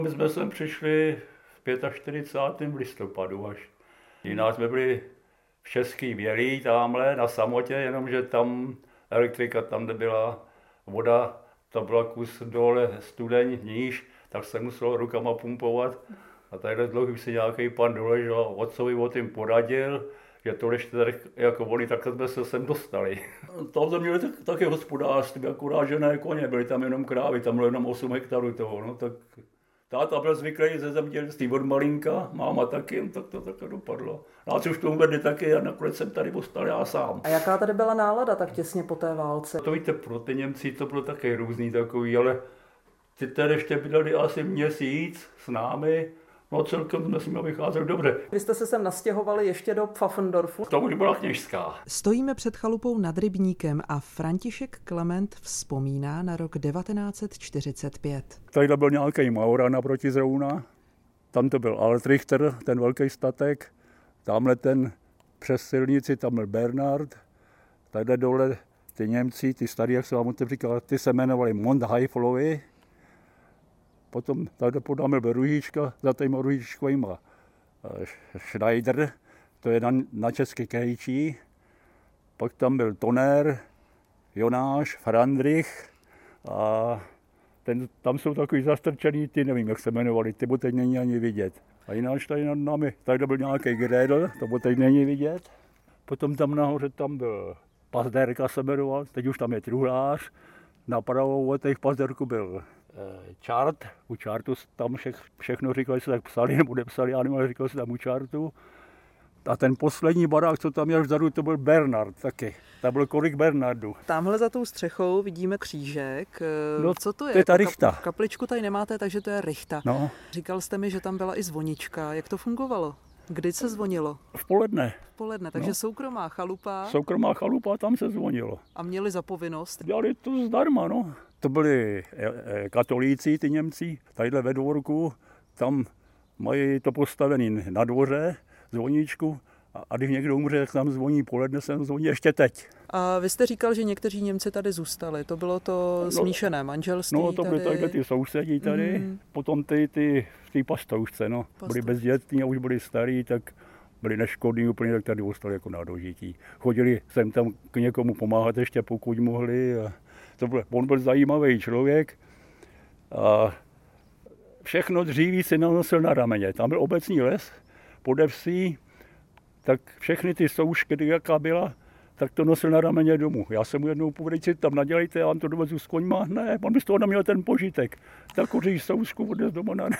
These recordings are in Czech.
My jsme sem přišli v 45. v listopadu až. Jinak jsme byli v Český Bělý, tamhle na samotě, jenomže tam elektrika, tam kde byla voda, to byla kus dole studeň níž, tak se muselo rukama pumpovat. A tadyhle dlouho si nějaký pan doležel a otcovi o tím poradil, že to ještě tady jako oni, tak jsme se sem dostali. Tam jsme měli taky hospodářství, akorát že ne koně, byly tam jenom krávy, tam bylo jenom 8 hektarů toho, no tak táta byl zvyklý ze zemědělství od malinka, máma taky, tak to takhle dopadlo. Nás už tomu vedli taky a nakonec jsem tady ostal já sám. A jaká tady byla nálada tak těsně po té válce? To víte, pro ty Němci to bylo taky různý takový, ale ty tady ještě bydleli asi měsíc s námi, no celkem jsme s nimi vycházeli dobře. Vy jste se sem nastěhovali ještě do Pfaffendorfu? To už byla Kněžská. Stojíme před chalupou nad rybníkem a František Klement vzpomíná na rok 1945. Tady byl nějaký Maura naproti zrovna, tam to byl Altrichter, ten velký statek, tamhle ten přes silnici, tam byl Bernard, tady dole ty Němci, ty starý, jak se vám říkal, ty se jmenovali Montheiflovi. Potom tady podáme byl Ružička, za těma Ružičkovýma Schneider, to je na české Krejčí. Pak tam byl Toner, Jonáš, Frandrich a tam jsou takový zastrčený, ty nevím, jak se jmenovali, ty teď není ani vidět. A jináč tady nad námi, tady byl nějaký Gredl, to teď není vidět. Potom tam nahoře tam byl Pazderka se jmenoval, teď už tam je truhlář. Napravo od těch Pazderku byl Čart, u Čartu tam všechno říkali, že se tak psali nebo nepsali, já nevím, říkali se tam u Čartu. A ten poslední barák, co tam je vzadu, to byl Bernard taky. Tam byl kolik Bernardů. Tamhle za tou střechou vidíme křížek. No, co to je? To je ta richta. Kapličku tady nemáte, takže to je richta. No. Říkal jste mi, že tam byla i zvonička. Jak to fungovalo? Kdy se zvonilo? V poledne. V poledne, takže soukromá chalupa. Soukromá chalupa, tam se zvonilo. A měli za povinnost? Dělali to zdarma, no. To byli katolíci, ty Němci, tadyhle ve dvorku, tam mají to postavený na dvoře, zvoníčku, a když někdo umře, tak tam zvoní poledne, se zvoní ještě teď. A vy jste říkal, že někteří Němci tady zůstali, to bylo to smíšené manželství. No, to byly tady ty sousedí tady, potom ty v té pastoušce, no. Byli bezdětní a už byli starý, tak byli neškodní úplně, tak tady ostali jako na dožití. Chodili sem tam k někomu pomáhat ještě, pokud mohli. A on byl zajímavý člověk a všechno dříví si nanosil na rameně. Tam byl obecní les pode vsí, tak všechny ty soušky, jaká byla, tak to nosil na rameně domů. Já jsem mu jednou povedl, si tam nadělejte, já vám to dovezu s koňma. Ne, on by z toho neměl ten požitek. Tak koří soušku odnes domů na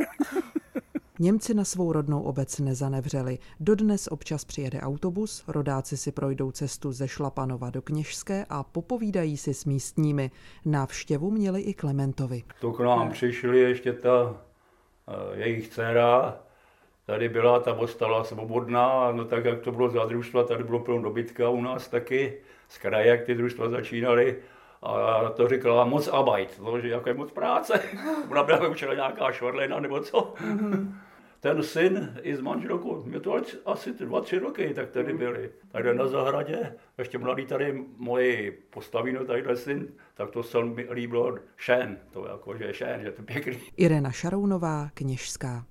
Němci na svou rodnou obec nezanevřeli. Dodnes občas přijede autobus, rodáci si projdou cestu ze Šlapanova do Kněžské a popovídají si s místními. Návštěvu měli i Klementovi. To k nám přišli ještě ta jejich dcera, tady byla, ta ostala svobodná, no tak jak to bylo za družstva, tady bylo plno dobytka u nás taky, z kraje, jak ty družstva začínaly. A to říkala moc arbeit, že jako je moc práce. Ona byla vyučila nějaká švarlena nebo co. Ten syn i s manželkou, mě to asi 2-3 roky, tak tady byli. Tady na zahradě, ještě mladý tady moji postavíno, tadyhle syn, tak to se mi líbilo šén, to jako, že je šén, že to je pěkný. Irena Šarounová, Kněžská.